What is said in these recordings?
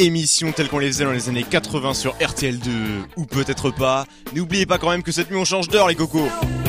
émissions telles qu'on les faisait dans les années 80 sur RTL2, ou peut-être pas. N'oubliez pas quand même que cette nuit on change d'heure les cocos.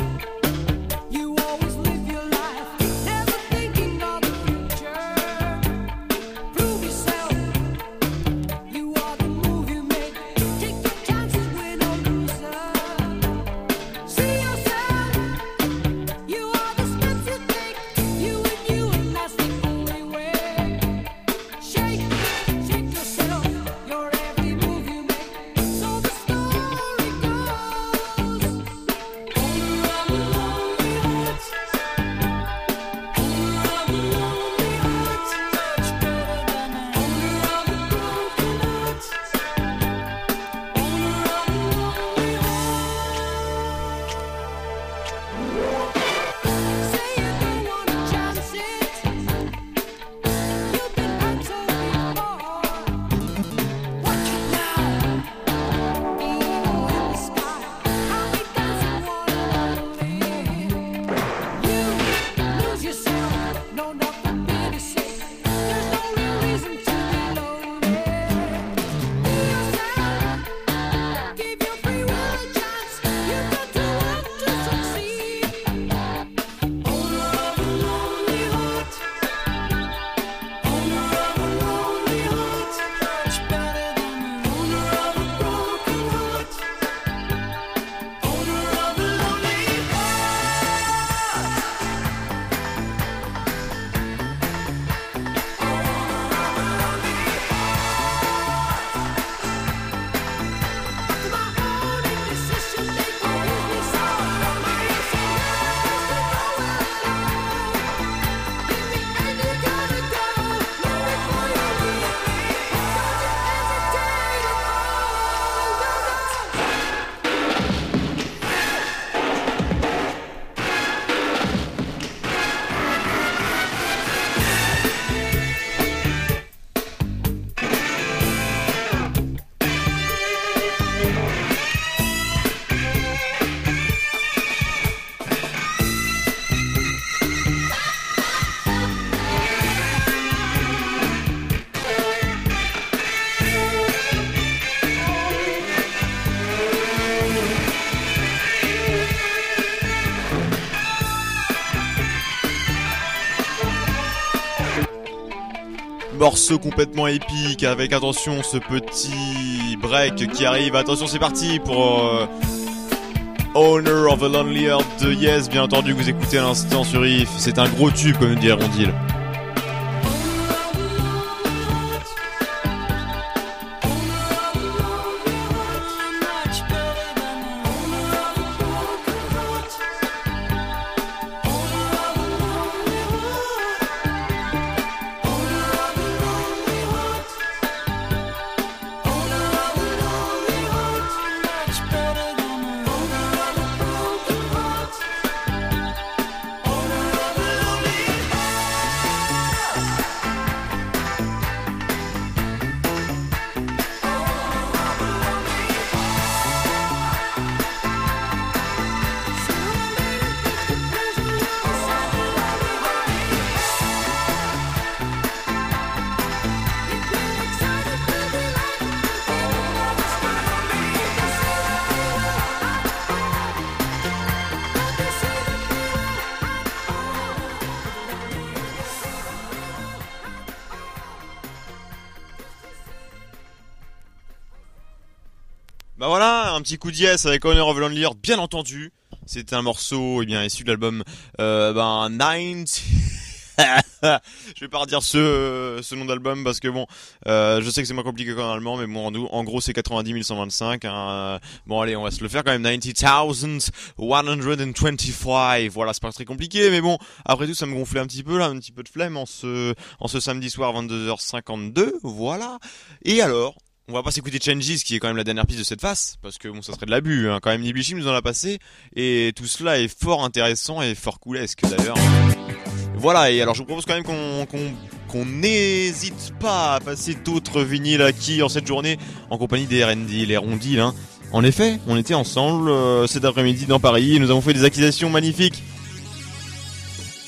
Morceau complètement épique avec, attention, ce petit break qui arrive. Attention, c'est parti pour Owner of a Lonely Heart de Yes, bien entendu, que vous écoutez à l'instant sur IF. C'est un gros tube, comme dirait Rondil. Bah voilà, un petit coup de yes avec Honor of Lonely Heart, bien entendu. C'était un morceau issu de l'album 90. Je vais pas redire ce nom d'album parce que bon, je sais que c'est moins compliqué qu'en allemand, mais bon, en gros c'est 90 125. Bon allez, on va se le faire quand même. 90 125. Voilà, c'est pas très compliqué, mais bon, après tout ça me gonflait un petit peu là, un petit peu de flemme en ce samedi soir 22h52. Voilà. Et alors, on va pas s'écouter Changes, qui est quand même la dernière piste de cette face, parce que bon, ça serait de l'abus, hein. Quand même, Niblishim nous en a passé, et tout cela est fort intéressant et fort coolesque d'ailleurs. Voilà, et alors je vous propose quand même qu'on n'hésite pas à passer d'autres vinyles acquis en cette journée, en compagnie des R&D, les Rondiles, hein. En effet, on était ensemble cet après-midi dans Paris, et nous avons fait des acquisitions magnifiques.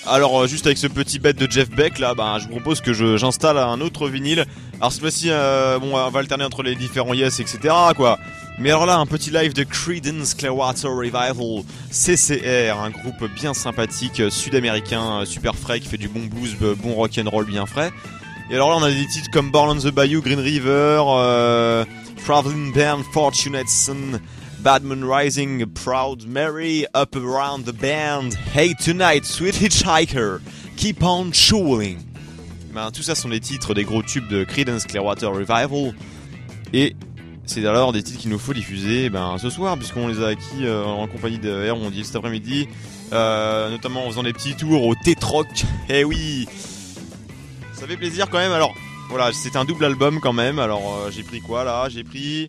Alors juste avec ce petit bête de Jeff Beck là, bah, je vous propose que j'installe un autre vinyle. Alors cette fois-ci, bon, on va alterner entre les différents Yes, etc. quoi. Mais alors là, un petit live de Creedence Clearwater Revival, CCR, un groupe bien sympathique, sud-américain, super frais, qui fait du bon blues, bon rock'n'roll bien frais. Et alors là, on a des titres comme Born on the Bayou, Green River, Traveling Band, Fortunate Son, Badman Rising, Proud Mary, Up Around the Band, Hey Tonight, Sweet Hitchhiker, Keep on Chewing. Ben, tout ça sont les titres des gros tubes de Creedence Clearwater Revival. Et c'est alors des titres qu'il nous faut diffuser ce soir, puisqu'on les a acquis en compagnie de R, on dit cet après-midi, notamment en faisant des petits tours au T-Troc. Eh oui, ça fait plaisir quand même. Alors voilà, c'est un double album quand même. Alors j'ai pris quoi là? J'ai pris...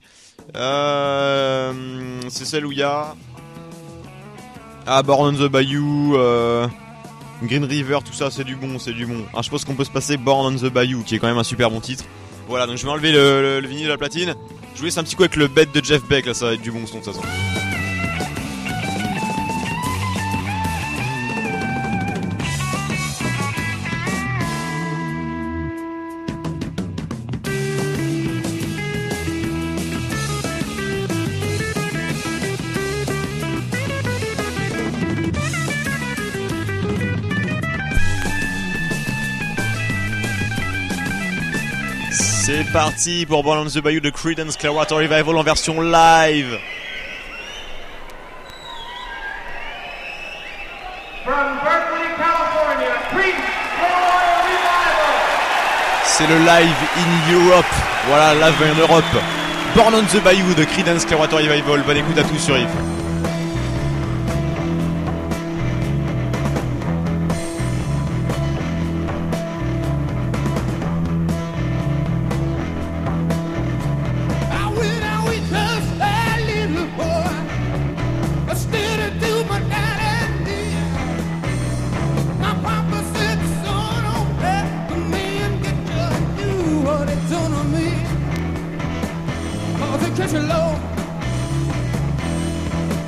c'est celle où il y a Born on the Bayou, Green River, tout ça, c'est du bon, c'est du bon. Je pense qu'on peut se passer Born on the Bayou, qui est quand même un super bon titre. Voilà, donc je vais enlever le vinyle de la platine. Je vous laisse un petit coup avec le bête de Jeff Beck, là ça va être du bon son de toute façon. C'est parti pour Born on the Bayou de Creedence Clearwater Revival en version live. From Berkeley, California, Creedence Clearwater Revival. C'est le live in Europe. Voilà, live en Europe. Born on the Bayou de Creedence Clearwater Revival. Bonne écoute à tous sur IF. Catch a low.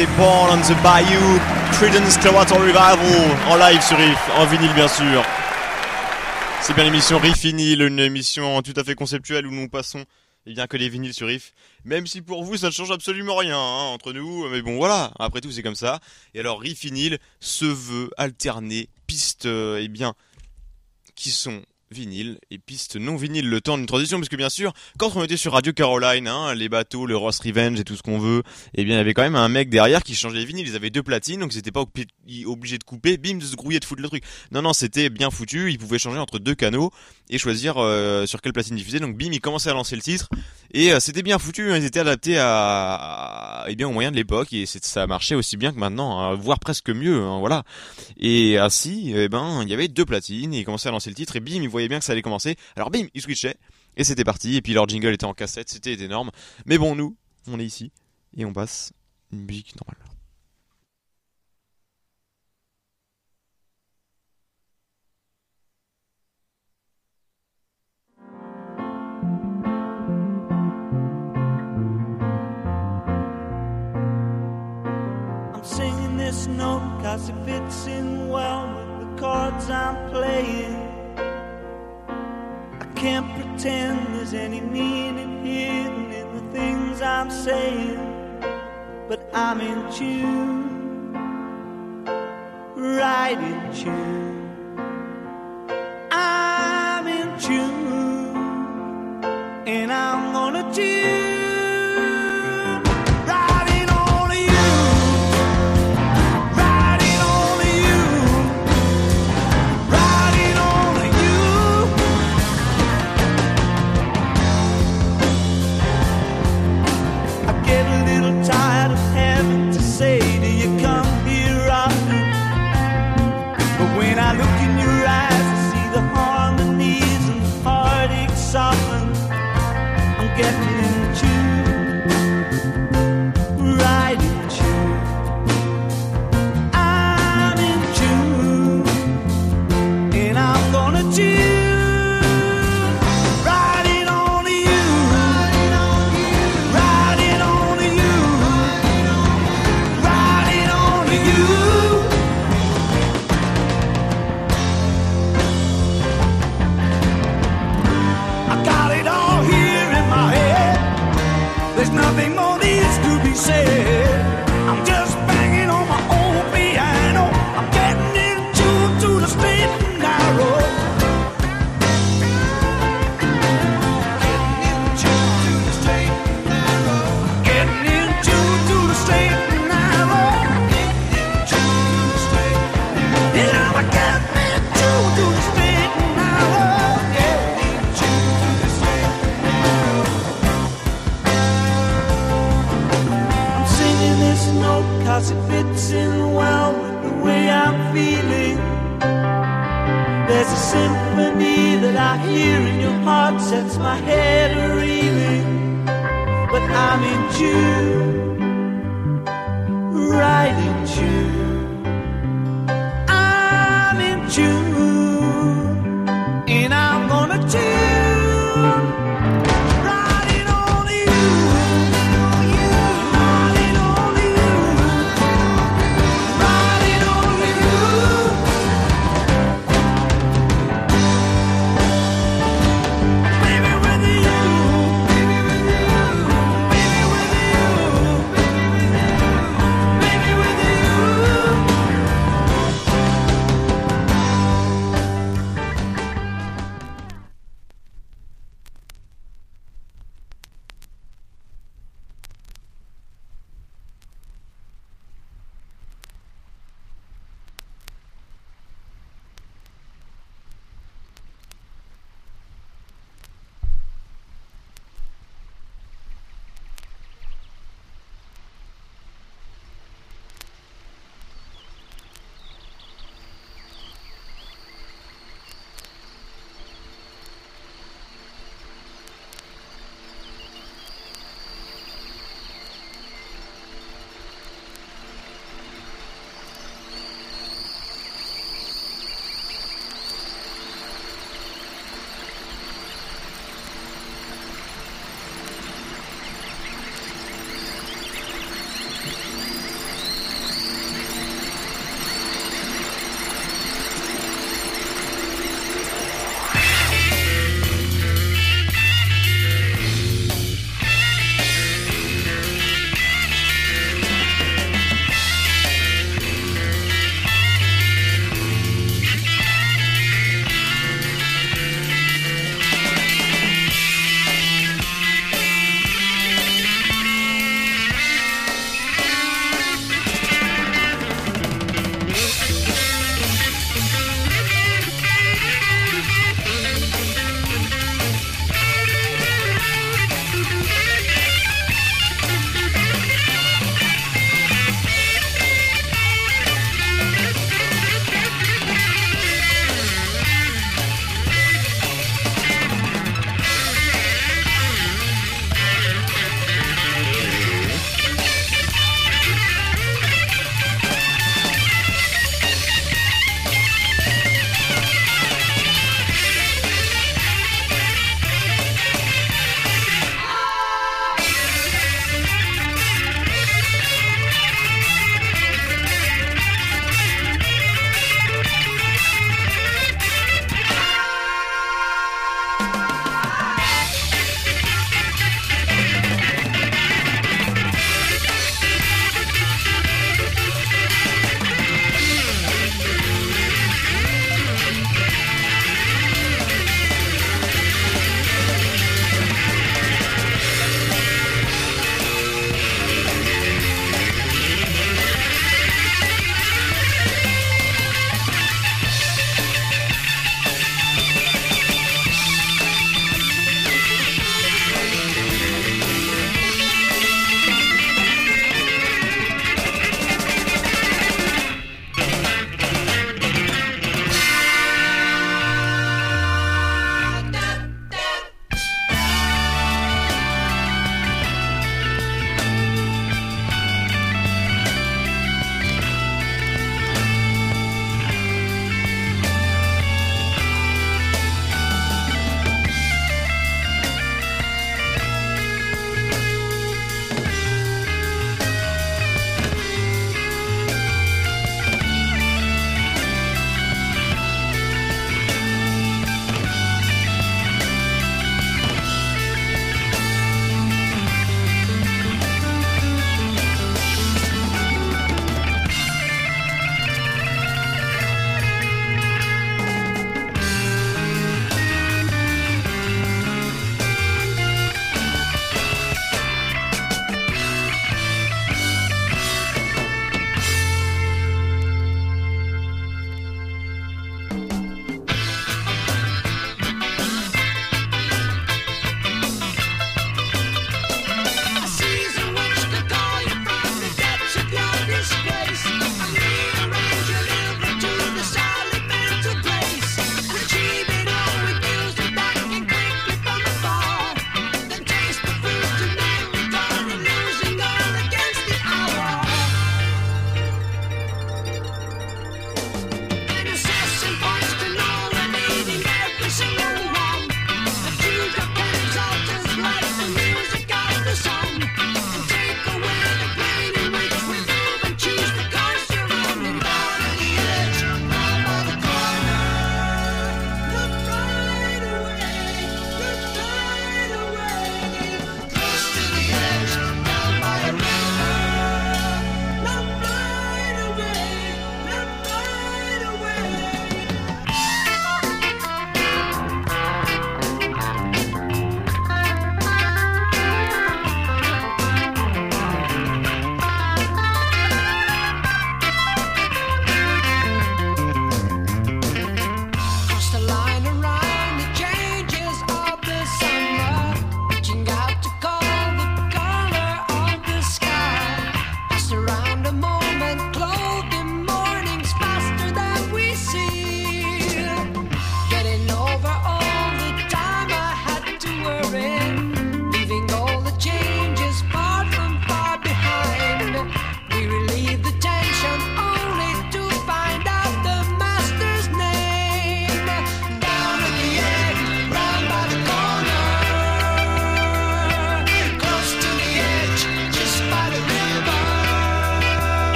c'était Born on the Bayou, Creedence Clearwater Revival, en live sur Riff, en vinyle bien sûr. C'est bien l'émission Riff Vinyl, une émission tout à fait conceptuelle où nous passons que les vinyles sur Riff. Même si pour vous ça ne change absolument rien entre nous, mais bon voilà, après tout c'est comme ça. Et alors Riff Vinyl se veut alterner pistes qui sont vinyle et pistes non vinyle, le temps d'une transition, parce que bien sûr quand on était sur Radio Caroline, les bateaux, le Ross Revenge et tout ce qu'on veut, il y avait quand même un mec derrière qui changeait les vinyles. Ils avaient 2 platines, donc ils étaient pas obligés de couper, bim, de se grouiller, de foutre le truc. Non, c'était bien foutu, ils pouvaient changer entre 2 canaux et choisir sur quelle platine diffuser. Donc bim, ils commençaient à lancer le titre et c'était bien foutu, ils étaient adaptés aux moyens de l'époque, et ça marchait aussi bien que maintenant, voire presque mieux, voilà. Et ainsi, il y avait 2 platines et ils commençaient à lancer le titre et bim, ils voyaient bien que ça allait commencer. Alors bim, ils switchaient et c'était parti. Et puis leur jingle était en cassette, c'était énorme. Mais bon, nous, on est ici et on passe une musique normale. I'm singing this note 'cause it fits in well with the chords I'm playing. Can't pretend there's any meaning hidden in the things I'm saying, but I'm in tune, right in tune. I'm in tune, and I'm gonna tune.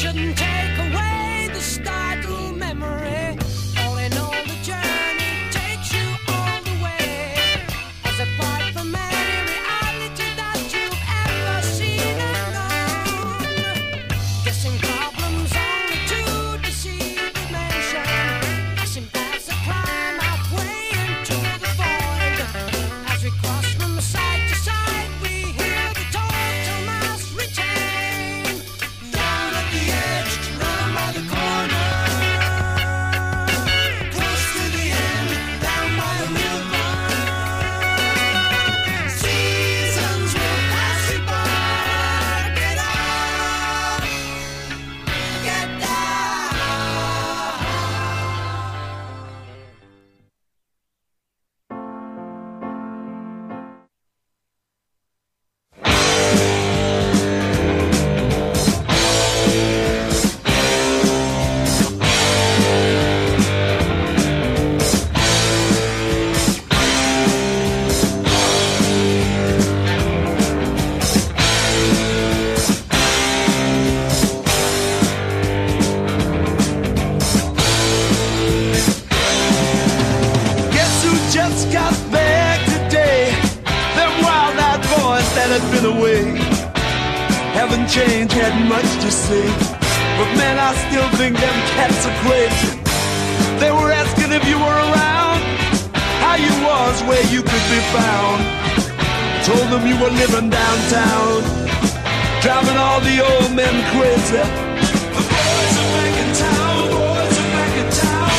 shouldn't take away the startled memory. All in all, the journey takes you all the way. As apart from any reality that you've ever seen and known. Guessing problems only to deceive dimension. Passing past the climb halfway into the void. As we cross from side to side, we hear the total mass retain. Down at the edge, round by the corner. Close to the end, down by the river. Seasons will pass you by. Get up, get down. Guess who just got back today? Them wild-eyed boys that had been away haven't changed, had much to say. But man, I still think them cats are crazy. They were asking if you were around, how you was, where you could be found. Told them you were living downtown, driving all the old men crazy. The boys are back in town, boys are back in town.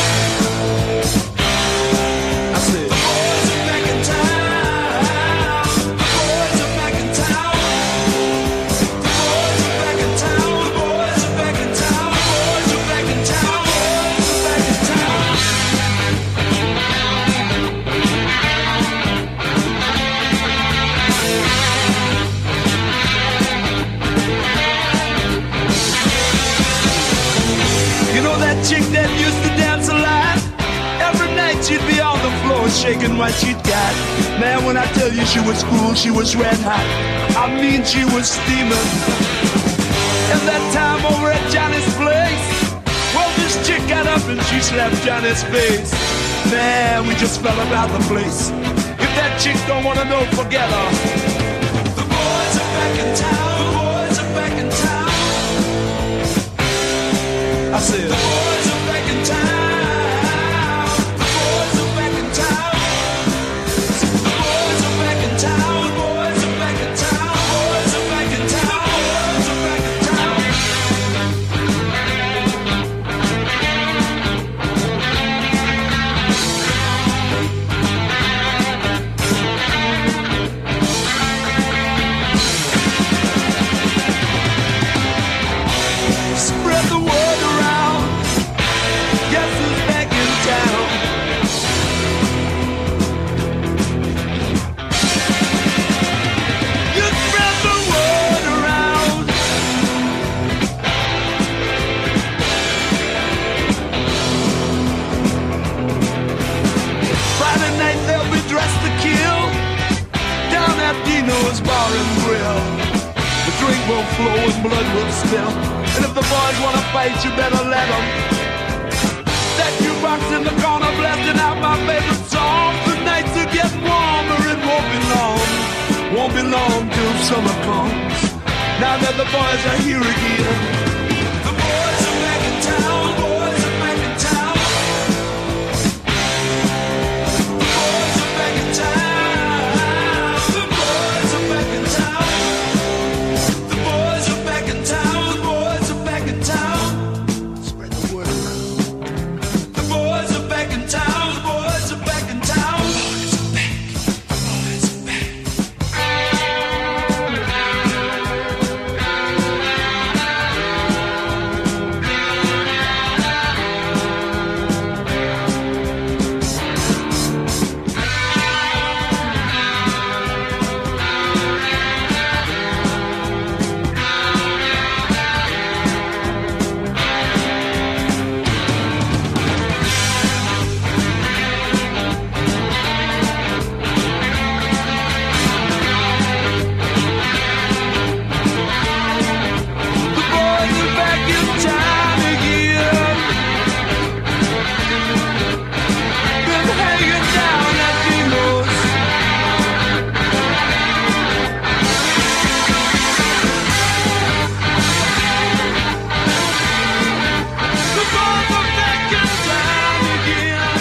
I said, the boys are back in town. The boys are back in town. The boys are back in town. The boys are back in town. The boys are back in town. The boys are back in town. You know that chick that used to dance a lot? Every night she'd be on the floor shaking what she'd got. Man, when I tell you she was cool, she was red hot. I mean, she was steaming. And that time over at Johnny's place, well, this chick got up and she slapped Johnny's face. Man, we just fell about the place. If that chick don't wanna know, forget her. The boys are back in town. The boys are back in town. I said, the boys are back in town. The boys are back in town. The boys are back in town. The boys are back in town. The boys are back in town. The boys are back in town. Spread the word around. Guess who's back in town? You spread the word around. Friday night they'll be dressed to kill down at Dino's Bar and Grill. The drink will flow and blood will spill. And if the boys wanna fight, you better let them. That jukebox in the corner blasting out my favorite song. The nights are getting warmer, it won't be long. Won't be long till summer comes. Now that the boys are here again. The boys are back in town, boys are back in town. The boys are back in town. The boys are back in town. The boys are back in town. The boys are back in town. Spread the word around. The boys are back in town. The boys are back in town. The boys are back. The boys are back. second time again. Been hanging down at Dino's. For the second time again.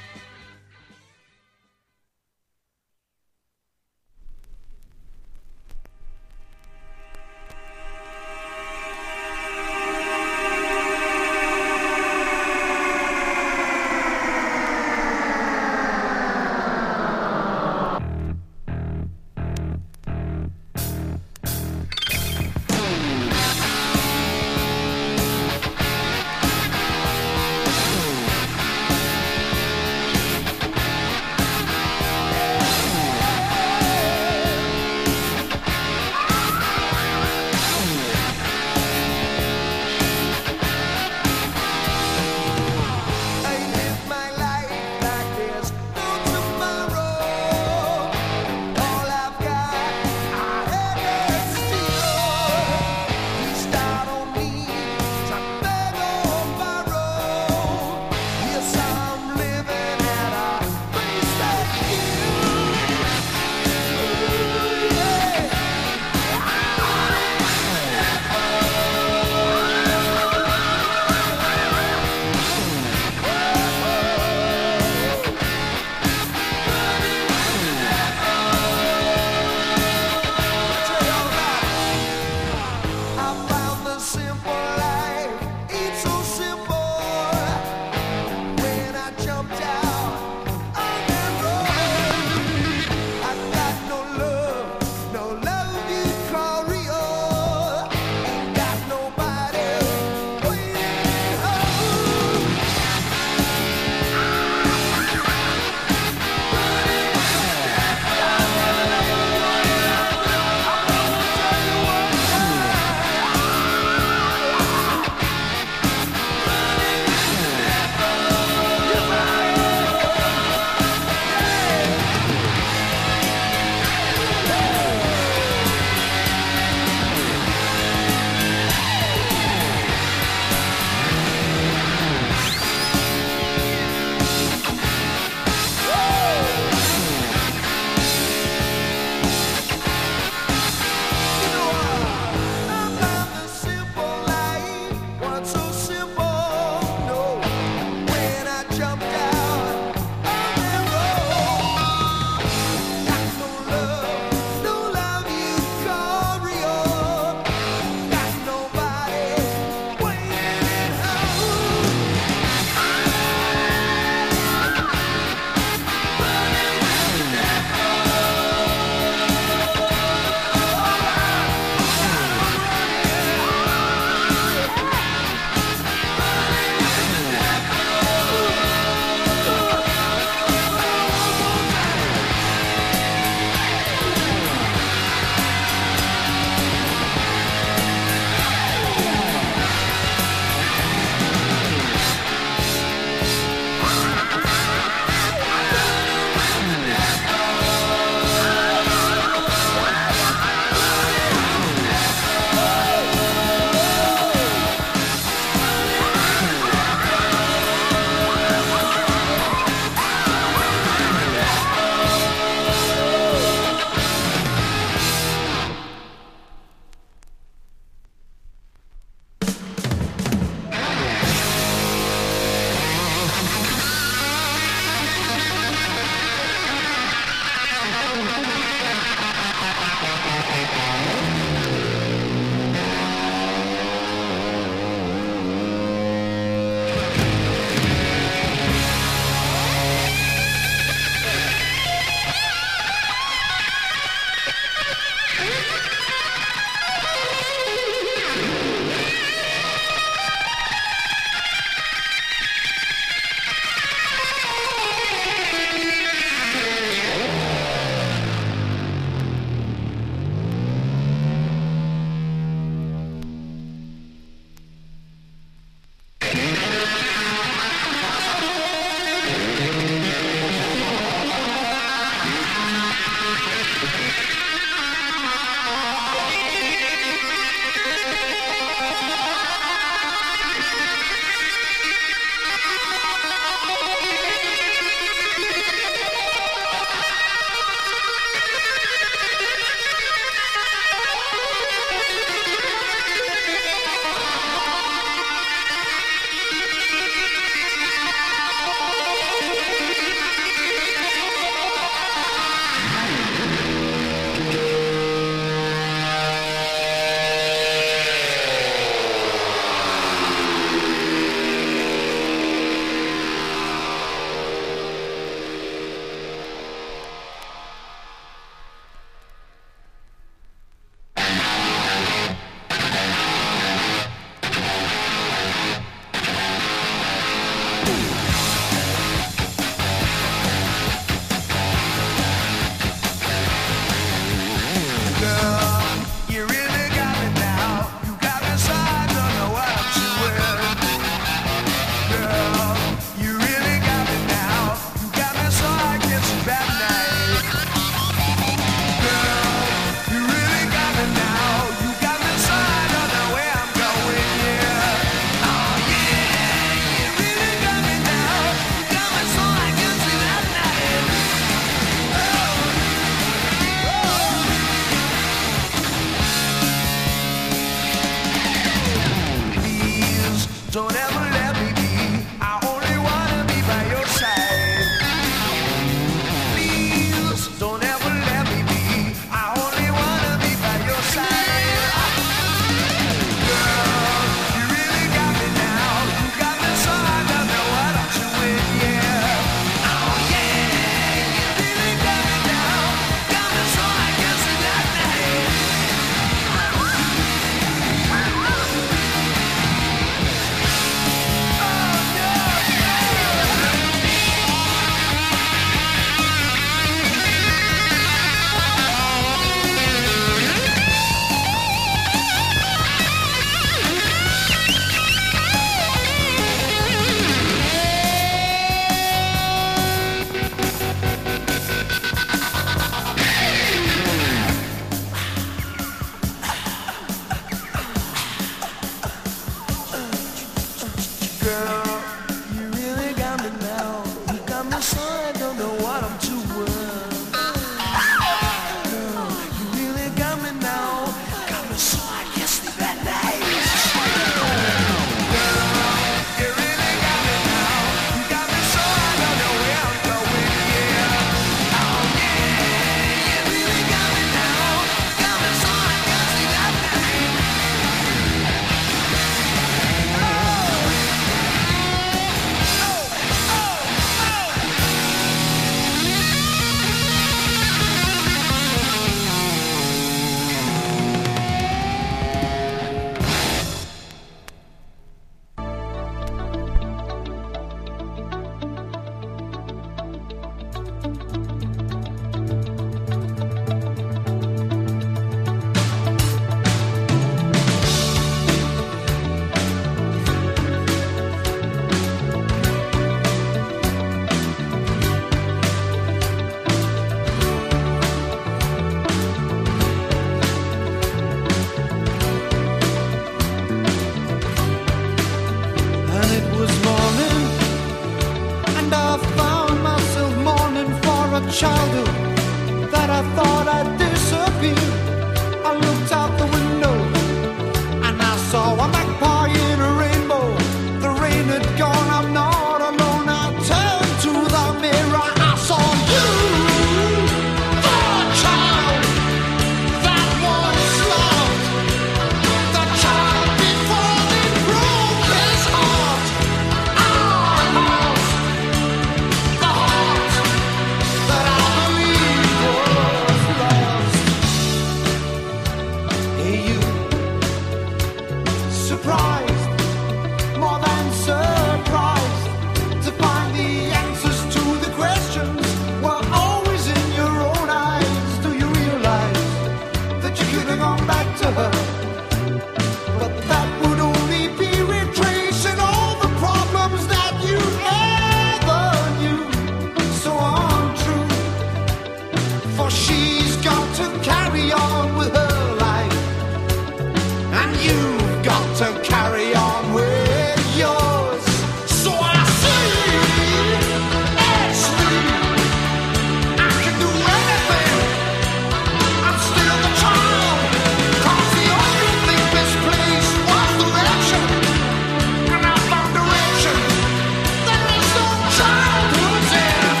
to her. But that would only be retracing all the problems that you ever knew. So untrue, for she's got to carry on with her life, and you've got to carry on with yours. So I say, Ashley, I can do anything. I'm still the child, 'cause the only thing misplaced was direction, and I found direction. There is no childhood's end.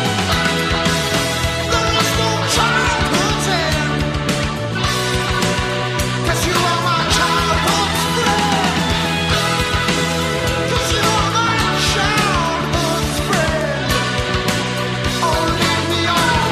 There is no childhood's end. 'Cause you are my childhood's friend. 'Cause you are my childhood's friend. Oh, lead me on.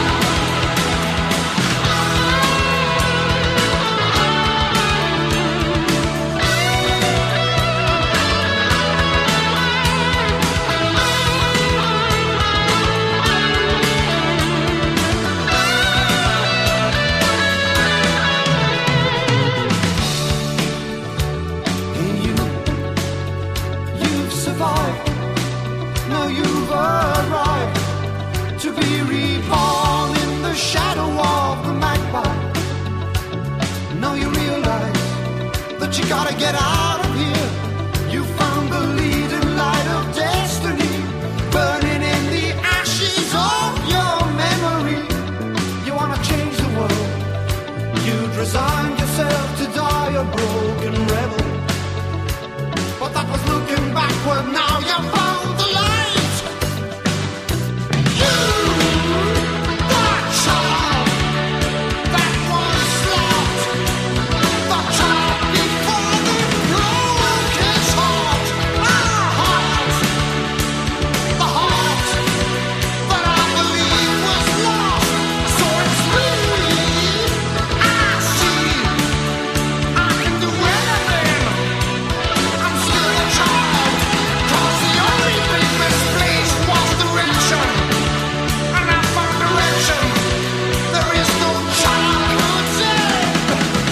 Hey, you've survived. Now you've arrived to be reborn in the shadow of the magpie. Now you realize that you gotta get out of here. You found the leading light of destiny, burning in the ashes of your memory. You wanna change the world. You'd resigned yourself to die a broken rebel. But that was looking backward, now you found the light. You, that child, that was lost. The child before they broke his heart. Our heart, the heart that I believe was lost. So it's me, I see, I can do anything. I'm still a child, 'cause the only thing misplaced was direction, and I found direction. There is no childhood's end.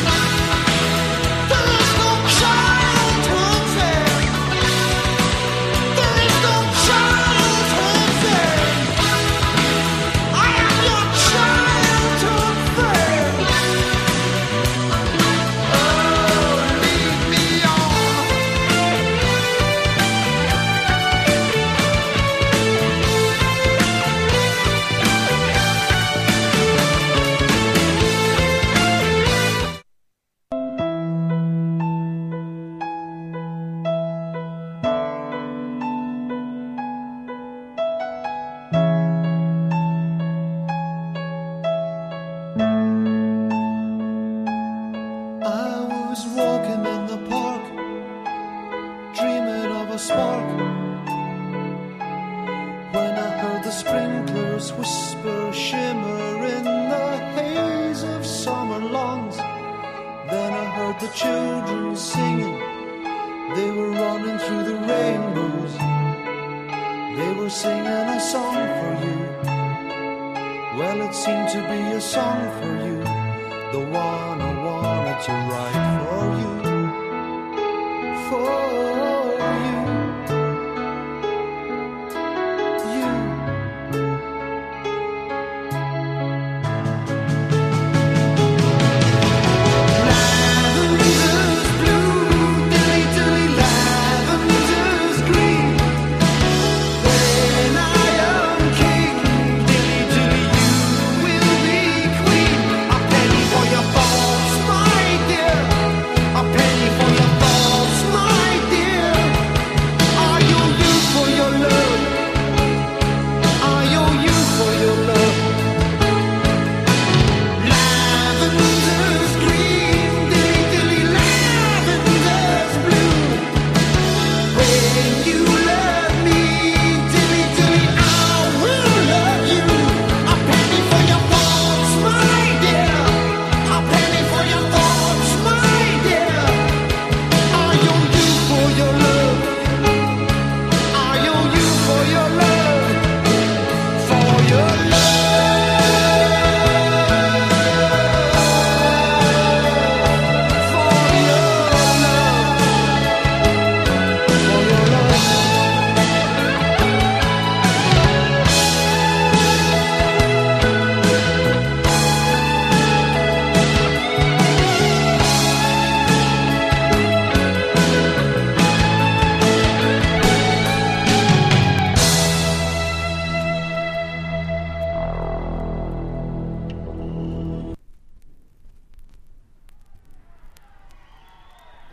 There is no childhood's end. There is no childhood's end. I am your childhood friend. Oh, lead me on. I was walking in the park, dreaming of a spark, when I heard the sprinklers whisper, shimmer in the haze of summer lawns. Then I heard the children singing, they were running through the rainbows. They were singing a song for you. Well, it seemed to be a song for you, the one I wanted to write for you, for you, you. Lavender's blue, dilly dilly, lavender's green. When I am king, dilly dilly, you will be queen. A penny for your thoughts, my dear.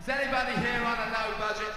Is anybody here on a low budget?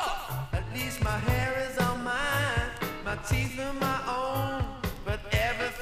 teeth of my own, but everything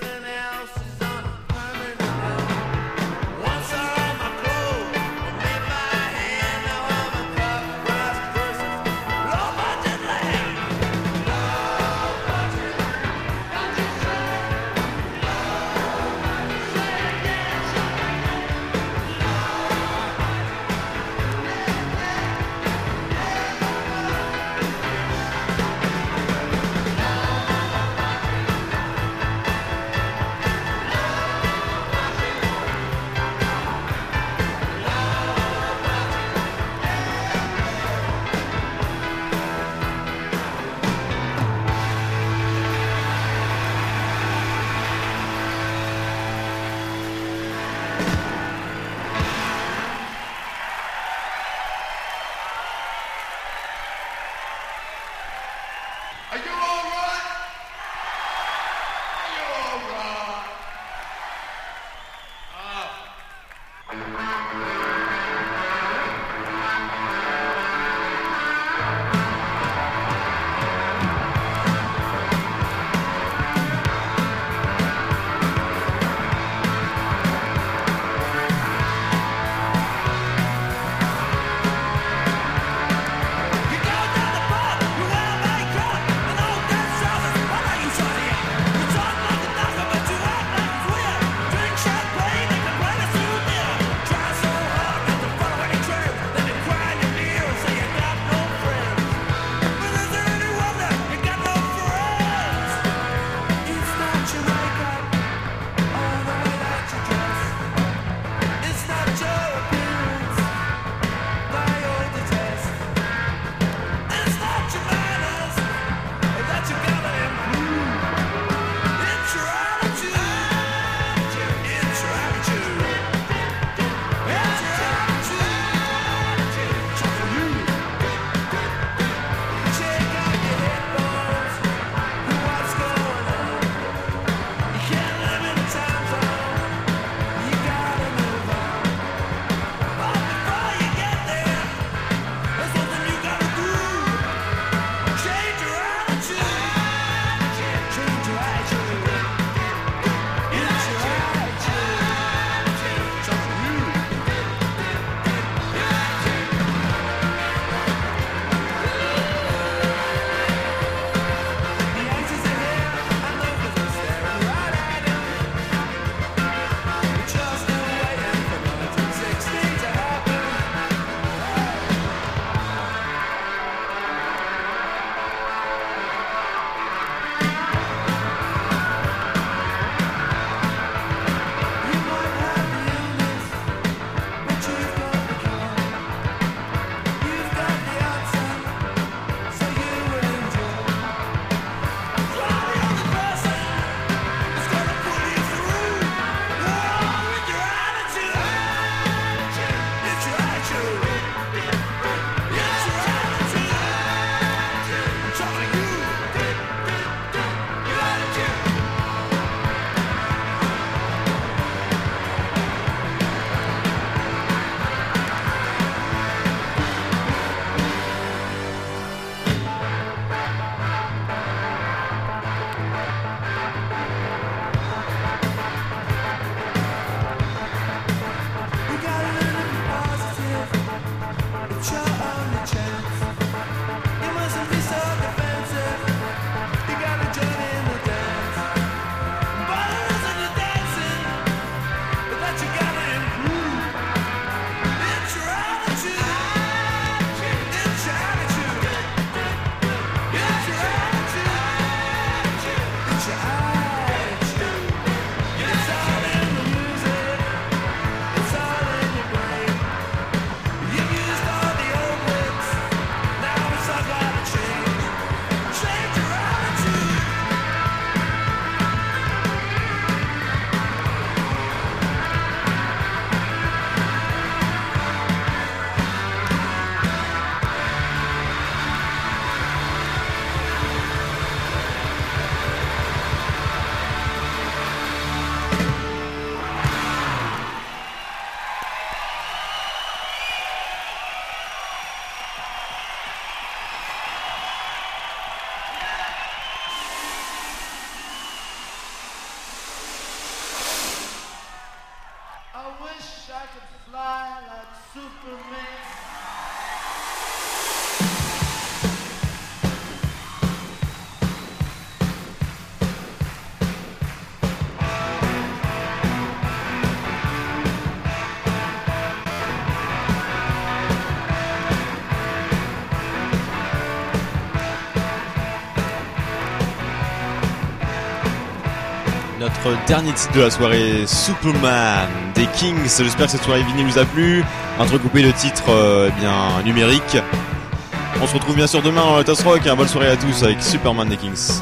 Notre dernier titre de la soirée, Superman des Kings. J'espère que cette soirée vinyle vous a plu. Entrecoupé de titres bien numériques. On se retrouve bien sûr demain dans le Toss Rock. Bonne soirée à tous avec Superman des Kings.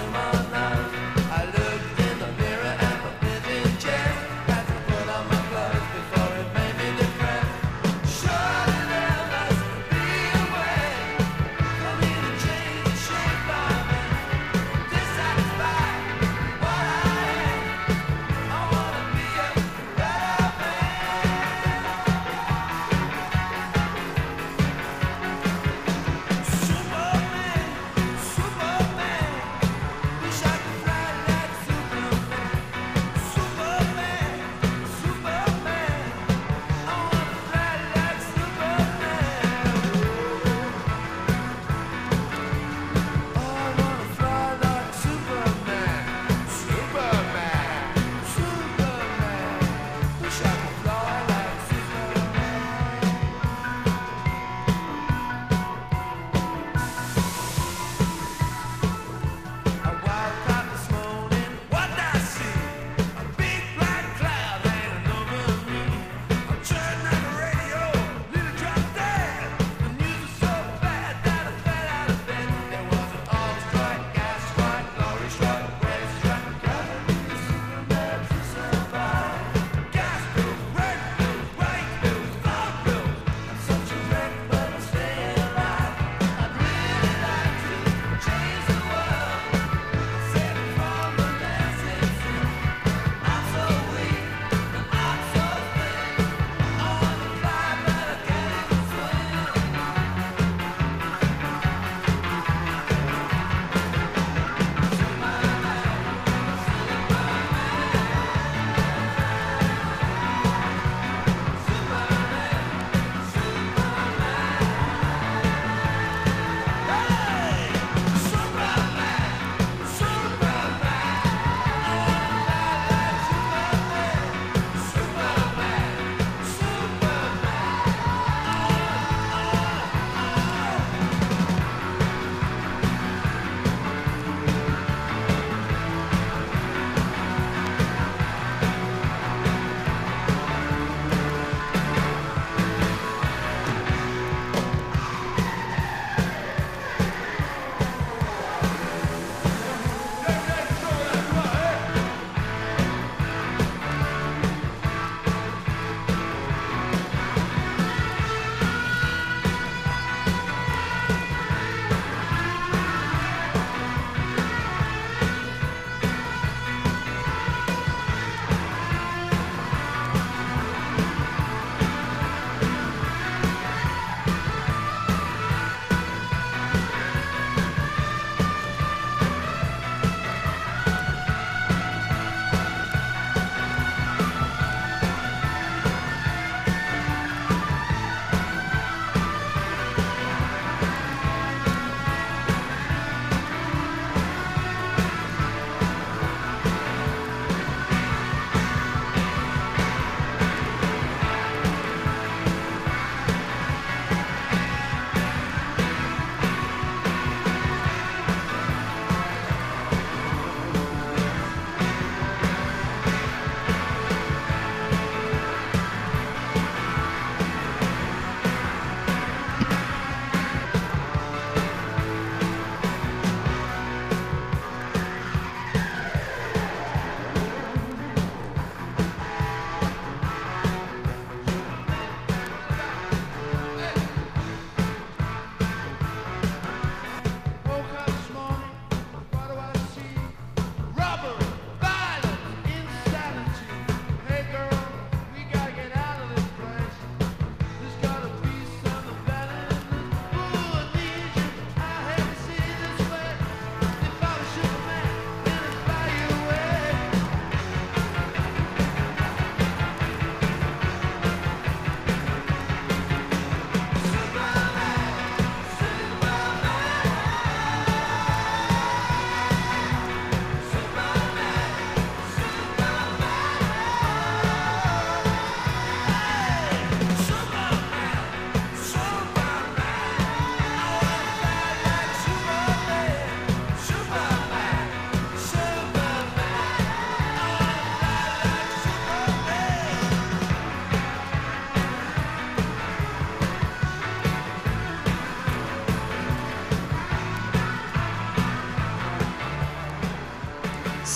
I looked in the mirror and my vivid chest. Had to put on my clothes.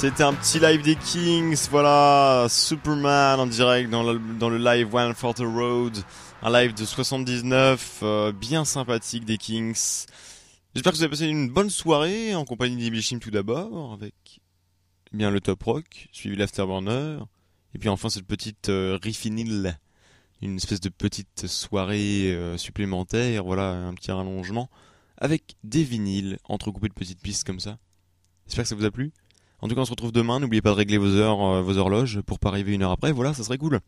C'était un petit live des Kings, voilà, Superman en direct dans le live One for the Road, un live de 79, bien sympathique des Kings. J'espère que vous avez passé une bonne soirée en compagnie d'Iblishim tout d'abord, avec bien le top rock, suivi l'afterburner, et puis enfin cette petite riffinil, une espèce de petite soirée supplémentaire, voilà, un petit rallongement, avec des vinyles entrecoupés de petites pistes comme ça. J'espère que ça vous a plu. En tout cas, on se retrouve demain. N'oubliez pas de régler vos heures, vos horloges pour pas arriver une heure après. Voilà, ça serait cool.